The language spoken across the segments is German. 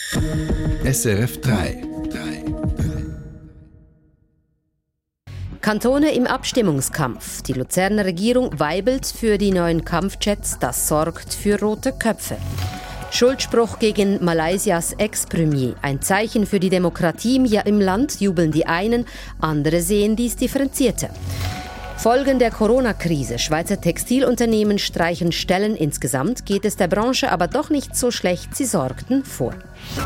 SRF 3. Kantone im Abstimmungskampf. Die Luzerner Regierung weibelt für die neuen Kampfjets. Das sorgt für rote Köpfe. Schuldspruch gegen Malaysias Ex-Premier. Ein Zeichen für die Demokratie im Land, jubeln die einen, andere sehen dies differenzierter. Folgen der Corona-Krise. Schweizer Textilunternehmen streichen Stellen. Insgesamt geht es der Branche aber doch nicht so schlecht, sie sorgten vor.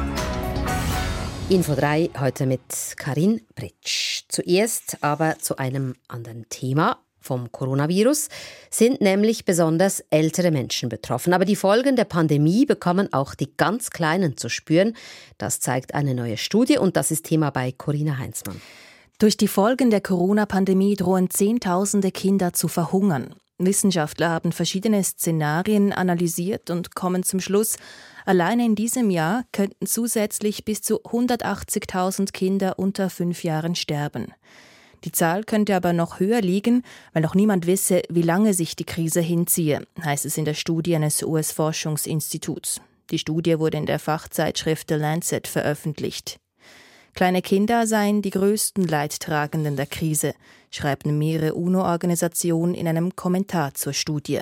Info 3 heute mit Karin Britsch. Zuerst aber zu einem anderen Thema. Vom Coronavirus sind nämlich besonders ältere Menschen betroffen. Aber die Folgen der Pandemie bekommen auch die ganz Kleinen zu spüren. Das zeigt eine neue Studie und das ist Thema bei Corinna Heinzmann. Durch die Folgen der Corona-Pandemie drohen Zehntausende Kinder zu verhungern. Wissenschaftler haben verschiedene Szenarien analysiert und kommen zum Schluss, alleine in diesem Jahr könnten zusätzlich bis zu 180.000 Kinder unter 5 Jahren sterben. Die Zahl könnte aber noch höher liegen, weil noch niemand wisse, wie lange sich die Krise hinziehe, heißt es in der Studie eines US-Forschungsinstituts. Die Studie wurde in der Fachzeitschrift The Lancet veröffentlicht. Kleine Kinder seien die größten Leidtragenden der Krise, schreiben mehrere UNO-Organisationen in einem Kommentar zur Studie.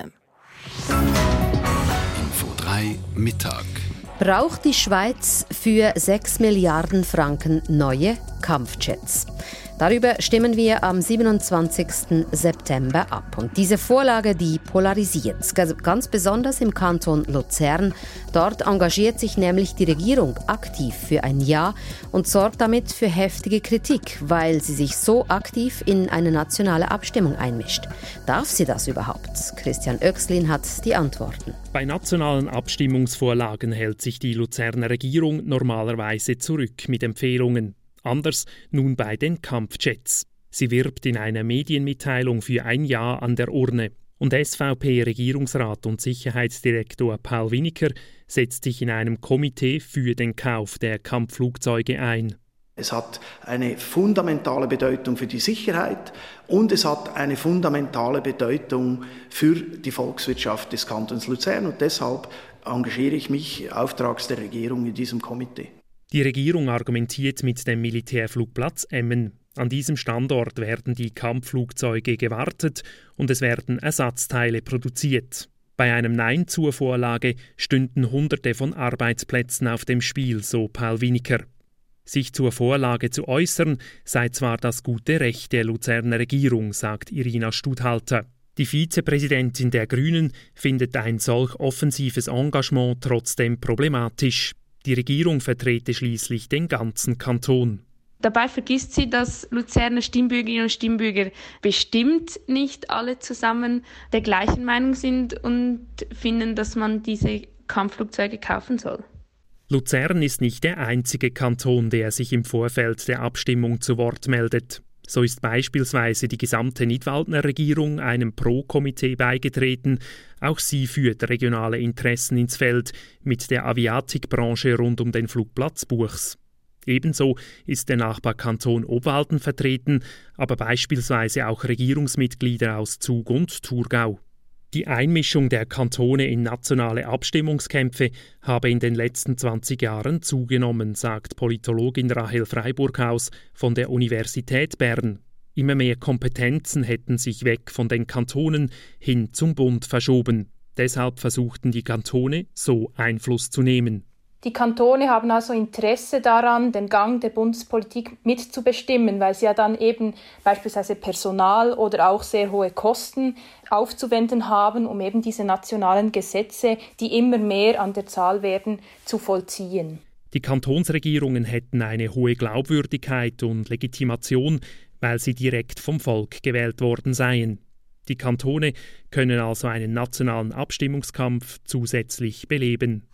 Info 3 Mittag. Braucht die Schweiz für 6 Milliarden Franken neue Kampfjets? Darüber stimmen wir am 27. September ab. Und diese Vorlage, die polarisiert, ganz besonders im Kanton Luzern. Dort engagiert sich nämlich die Regierung aktiv für ein Ja und sorgt damit für heftige Kritik, weil sie sich so aktiv in eine nationale Abstimmung einmischt. Darf sie das überhaupt? Christian Oechslin hat die Antworten. Bei nationalen Abstimmungsvorlagen hält sich die Luzerner Regierung normalerweise zurück mit Empfehlungen. Anders nun bei den Kampfjets. Sie wirbt in einer Medienmitteilung für ein Ja an der Urne. Und SVP-Regierungsrat und Sicherheitsdirektor Paul Winiker setzt sich in einem Komitee für den Kauf der Kampfflugzeuge ein. Es hat eine fundamentale Bedeutung für die Sicherheit und es hat eine fundamentale Bedeutung für die Volkswirtschaft des Kantons Luzern. Und deshalb engagiere ich mich auftrags der Regierung in diesem Komitee. Die Regierung argumentiert mit dem Militärflugplatz Emmen. An diesem Standort werden die Kampfflugzeuge gewartet und es werden Ersatzteile produziert. Bei einem Nein zur Vorlage stünden Hunderte von Arbeitsplätzen auf dem Spiel, so Paul Winiker. Sich zur Vorlage zu äußern, sei zwar das gute Recht der Luzerner Regierung, sagt Irina Studhalter. Die Vizepräsidentin der Grünen findet ein solch offensives Engagement trotzdem problematisch. Die Regierung vertrete schließlich den ganzen Kanton. Dabei vergisst sie, dass Luzerner Stimmbürgerinnen und Stimmbürger bestimmt nicht alle zusammen der gleichen Meinung sind und finden, dass man diese Kampfflugzeuge kaufen soll. Luzern ist nicht der einzige Kanton, der sich im Vorfeld der Abstimmung zu Wort meldet. So ist beispielsweise die gesamte Nidwaldner Regierung einem Pro-Komitee beigetreten. Auch sie führt regionale Interessen ins Feld mit der Aviatikbranche rund um den Flugplatz Buchs. Ebenso ist der Nachbarkanton Obwalden vertreten, aber beispielsweise auch Regierungsmitglieder aus Zug und Thurgau. Die Einmischung der Kantone in nationale Abstimmungskämpfe habe in den letzten 20 Jahren zugenommen, sagt Politologin Rahel Freiburghaus von der Universität Bern. Immer mehr Kompetenzen hätten sich weg von den Kantonen hin zum Bund verschoben. Deshalb versuchten die Kantone, so Einfluss zu nehmen. Die Kantone haben also Interesse daran, den Gang der Bundespolitik mitzubestimmen, weil sie ja dann eben beispielsweise Personal oder auch sehr hohe Kosten aufzuwenden haben, um eben diese nationalen Gesetze, die immer mehr an der Zahl werden, zu vollziehen. Die Kantonsregierungen hätten eine hohe Glaubwürdigkeit und Legitimation, weil sie direkt vom Volk gewählt worden seien. Die Kantone können also einen nationalen Abstimmungskampf zusätzlich beleben.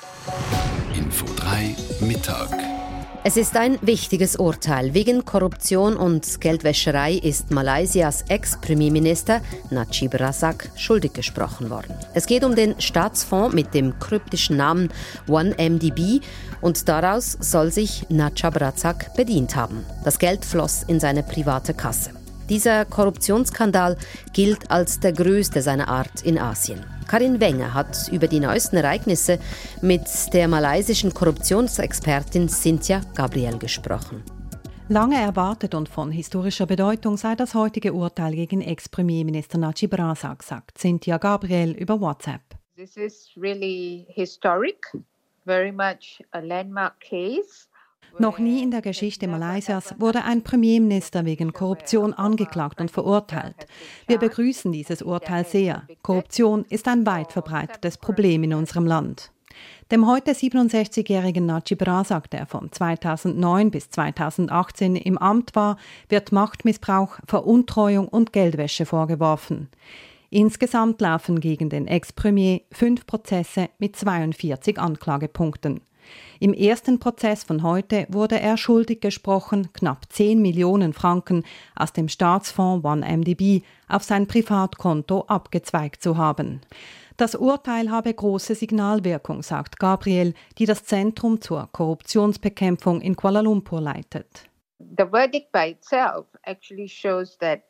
Info 3 Mittag. Es ist ein wichtiges Urteil. Wegen Korruption und Geldwäscherei ist Malaysias Ex-Premierminister Najib Razak schuldig gesprochen worden. Es geht um den Staatsfonds mit dem kryptischen Namen 1MDB und daraus soll sich Najib Razak bedient haben. Das Geld floss in seine private Kasse. Dieser Korruptionsskandal gilt als der größte seiner Art in Asien. Karin Wenger hat über die neuesten Ereignisse mit der malaysischen Korruptionsexpertin Cynthia Gabriel gesprochen. Lange erwartet und von historischer Bedeutung sei das heutige Urteil gegen Ex-Premierminister Najib Razak, sagt Cynthia Gabriel über WhatsApp. This is really historic, very much a landmark case. Noch nie in der Geschichte Malaysias wurde ein Premierminister wegen Korruption angeklagt und verurteilt. Wir begrüßen dieses Urteil sehr. Korruption ist ein weit verbreitetes Problem in unserem Land. Dem heute 67-jährigen Najib Razak, der von 2009 bis 2018 im Amt war, wird Machtmissbrauch, Veruntreuung und Geldwäsche vorgeworfen. Insgesamt laufen gegen den Ex-Premier 5 Prozesse mit 42 Anklagepunkten. Im ersten Prozess von heute wurde er schuldig gesprochen, knapp 10 Millionen Franken aus dem Staatsfonds OneMDB auf sein Privatkonto abgezweigt zu haben. Das Urteil habe große Signalwirkung, sagt Gabriel, die das Zentrum zur Korruptionsbekämpfung in Kuala Lumpur leitet. The verdict by itself actually shows that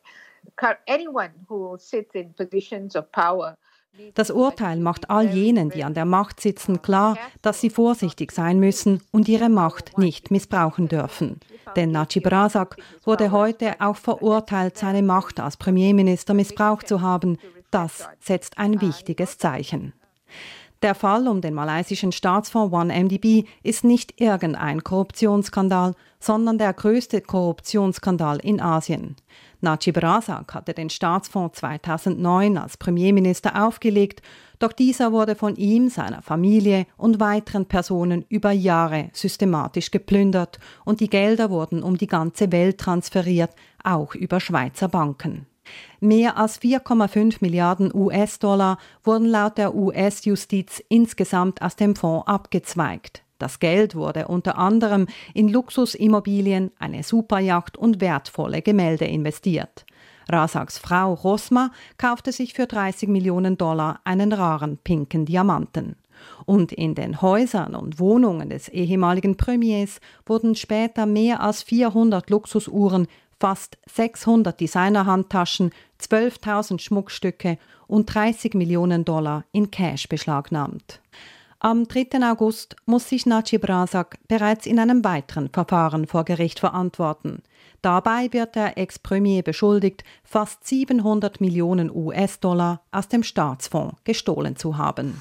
anyone who sits in positions of power. Das Urteil macht all jenen, die an der Macht sitzen, klar, dass sie vorsichtig sein müssen und ihre Macht nicht missbrauchen dürfen. Denn Najib Razak wurde heute auch verurteilt, seine Macht als Premierminister missbraucht zu haben. Das setzt ein wichtiges Zeichen. Der Fall um den malaysischen Staatsfonds OneMDB ist nicht irgendein Korruptionsskandal, sondern der größte Korruptionsskandal in Asien. Najib Razak hatte den Staatsfonds 2009 als Premierminister aufgelegt, doch dieser wurde von ihm, seiner Familie und weiteren Personen über Jahre systematisch geplündert und die Gelder wurden um die ganze Welt transferiert, auch über Schweizer Banken. Mehr als 4,5 Milliarden US-Dollar wurden laut der US-Justiz insgesamt aus dem Fonds abgezweigt. Das Geld wurde unter anderem in Luxusimmobilien, eine Superjacht und wertvolle Gemälde investiert. Razaks Frau Rosma kaufte sich für 30 Millionen Dollar einen raren pinken Diamanten. Und in den Häusern und Wohnungen des ehemaligen Premiers wurden später mehr als 400 Luxusuhren, fast 600 Designerhandtaschen, 12.000 Schmuckstücke und 30 Millionen Dollar in Cash beschlagnahmt. Am 3. August muss sich Najib Razak bereits in einem weiteren Verfahren vor Gericht verantworten. Dabei wird der Ex-Premier beschuldigt, fast 700 Millionen US-Dollar aus dem Staatsfonds gestohlen zu haben.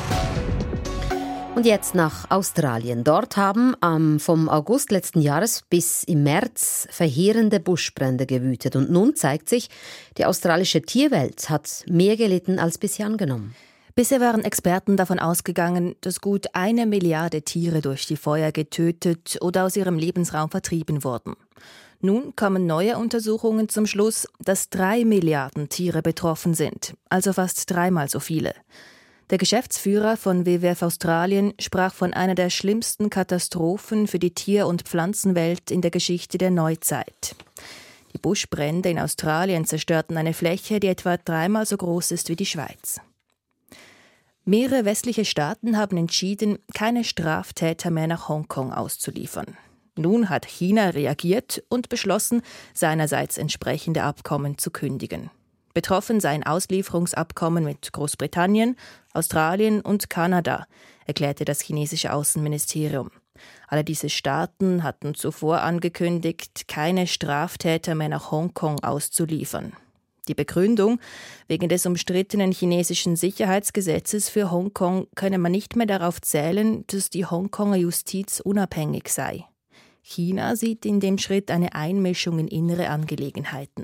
Und jetzt nach Australien. Dort haben vom August letzten Jahres bis im März verheerende Buschbrände gewütet. Und nun zeigt sich, die australische Tierwelt hat mehr gelitten als bisher angenommen. Bisher waren Experten davon ausgegangen, dass gut 1 Milliarde Tiere durch die Feuer getötet oder aus ihrem Lebensraum vertrieben wurden. Nun kommen neue Untersuchungen zum Schluss, dass 3 Milliarden Tiere betroffen sind, also fast 3-mal so viele. Der Geschäftsführer von WWF Australien sprach von einer der schlimmsten Katastrophen für die Tier- und Pflanzenwelt in der Geschichte der Neuzeit. Die Buschbrände in Australien zerstörten eine Fläche, die etwa 3-mal so groß ist wie die Schweiz. Mehrere westliche Staaten haben entschieden, keine Straftäter mehr nach Hongkong auszuliefern. Nun hat China reagiert und beschlossen, seinerseits entsprechende Abkommen zu kündigen. Betroffen sei ein Auslieferungsabkommen mit Großbritannien, Australien und Kanada, erklärte das chinesische Außenministerium. Alle diese Staaten hatten zuvor angekündigt, keine Straftäter mehr nach Hongkong auszuliefern. Die Begründung: wegen des umstrittenen chinesischen Sicherheitsgesetzes für Hongkong könne man nicht mehr darauf zählen, dass die Hongkonger Justiz unabhängig sei. China sieht in dem Schritt eine Einmischung in innere Angelegenheiten.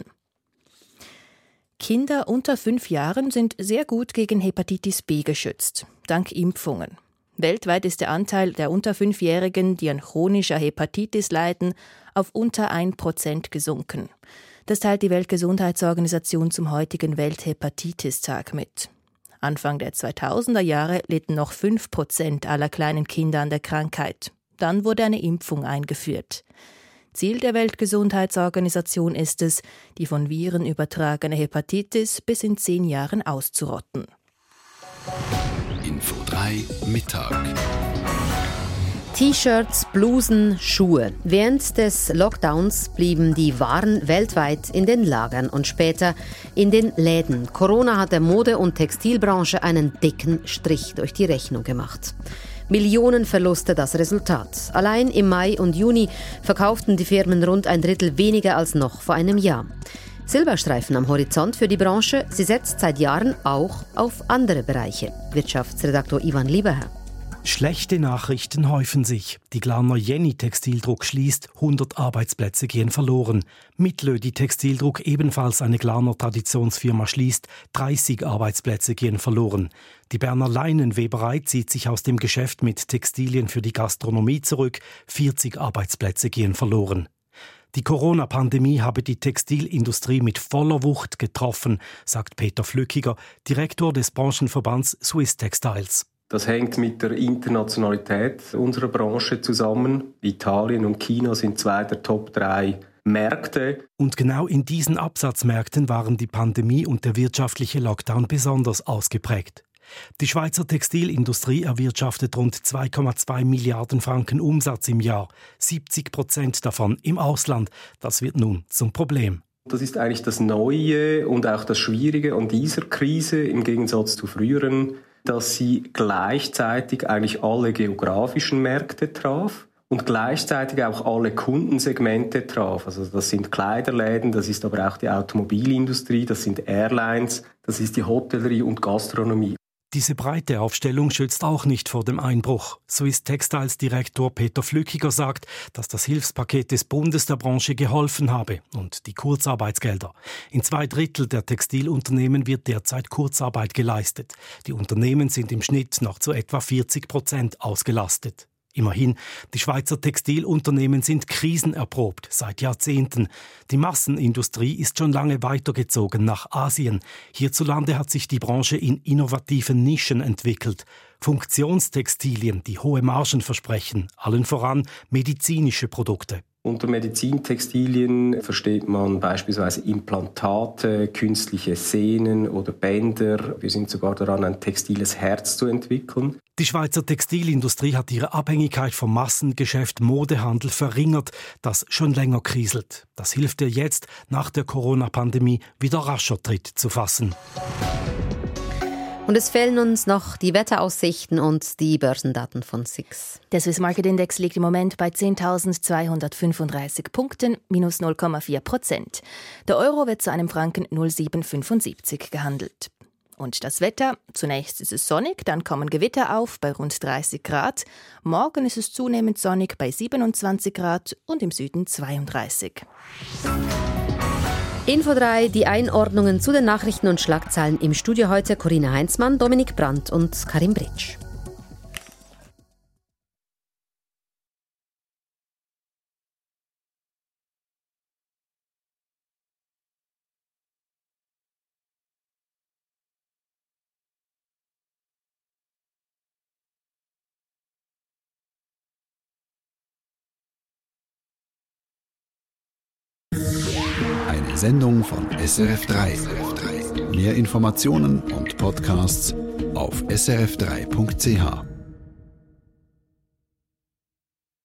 Kinder unter 5 Jahren sind sehr gut gegen Hepatitis B geschützt, dank Impfungen. Weltweit ist der Anteil der unter 5-Jährigen, die an chronischer Hepatitis leiden, auf unter 1% gesunken. Das teilt die Weltgesundheitsorganisation zum heutigen Welthepatitis-Tag mit. Anfang der 2000er Jahre litten noch 5% aller kleinen Kinder an der Krankheit. Dann wurde eine Impfung eingeführt. Ziel der Weltgesundheitsorganisation ist es, die von Viren übertragene Hepatitis bis in 10 Jahren auszurotten. Info 3 Mittag. T-Shirts, Blusen, Schuhe. Während des Lockdowns blieben die Waren weltweit in den Lagern und später in den Läden. Corona hat der Mode- und Textilbranche einen dicken Strich durch die Rechnung gemacht. Millionenverluste das Resultat. Allein im Mai und Juni verkauften die Firmen rund ein Drittel weniger als noch vor einem Jahr. Silberstreifen am Horizont für die Branche. Sie setzt seit Jahren auch auf andere Bereiche. Wirtschaftsredaktor Ivan Lieberherr. Schlechte Nachrichten häufen sich. Die Glarner Jenny Textildruck schließt, 100 Arbeitsplätze gehen verloren. Mitlödi Textildruck, ebenfalls eine Glarner Traditionsfirma, schließt, 30 Arbeitsplätze gehen verloren. Die Berner Leinenweberei zieht sich aus dem Geschäft mit Textilien für die Gastronomie zurück, 40 Arbeitsplätze gehen verloren. Die Corona-Pandemie habe die Textilindustrie mit voller Wucht getroffen, sagt Peter Flückiger, Direktor des Branchenverbands Swiss Textiles. Das hängt mit der Internationalität unserer Branche zusammen. Italien und China sind 2 der Top 3 Märkte. Und genau in diesen Absatzmärkten waren die Pandemie und der wirtschaftliche Lockdown besonders ausgeprägt. Die Schweizer Textilindustrie erwirtschaftet rund 2,2 Milliarden Franken Umsatz im Jahr, 70% davon im Ausland. Das wird nun zum Problem. Das ist eigentlich das Neue und auch das Schwierige an dieser Krise im Gegensatz zu früheren, dass sie gleichzeitig eigentlich alle geografischen Märkte traf und gleichzeitig auch alle Kundensegmente traf. Also das sind Kleiderläden, das ist aber auch die Automobilindustrie, das sind Airlines, das ist die Hotellerie und Gastronomie. Diese breite Aufstellung schützt auch nicht vor dem Einbruch. Swiss Textiles Direktor Peter Flückiger sagt, dass das Hilfspaket des Bundes der Branche geholfen habe und die Kurzarbeitsgelder. In 2/3 der Textilunternehmen wird derzeit Kurzarbeit geleistet. Die Unternehmen sind im Schnitt noch zu etwa 40% ausgelastet. Immerhin, die Schweizer Textilunternehmen sind krisenerprobt seit Jahrzehnten. Die Massenindustrie ist schon lange weitergezogen nach Asien. Hierzulande hat sich die Branche in innovativen Nischen entwickelt. Funktionstextilien, die hohe Margen versprechen, allen voran medizinische Produkte. Unter Medizintextilien versteht man beispielsweise Implantate, künstliche Sehnen oder Bänder. Wir sind sogar daran, ein textiles Herz zu entwickeln. Die Schweizer Textilindustrie hat ihre Abhängigkeit vom Massengeschäft Modehandel verringert, das schon länger kriselt. Das hilft ihr jetzt, nach der Corona-Pandemie wieder rascher Tritt zu fassen. Und es fehlen uns noch die Wetteraussichten und die Börsendaten von SIX. Der Swiss Market Index liegt im Moment bei 10.235 Punkten, minus 0,4%. Der Euro wird zu einem Franken 0,775 gehandelt. Und das Wetter? Zunächst ist es sonnig, dann kommen Gewitter auf bei rund 30 Grad. Morgen ist es zunehmend sonnig bei 27 Grad und im Süden 32. Info 3, die Einordnungen zu den Nachrichten und Schlagzeilen im Studio heute: Corinna Heinzmann, Dominik Brandt und Karim Britsch. Eine Sendung von SRF3. Mehr Informationen und Podcasts auf srf3.ch.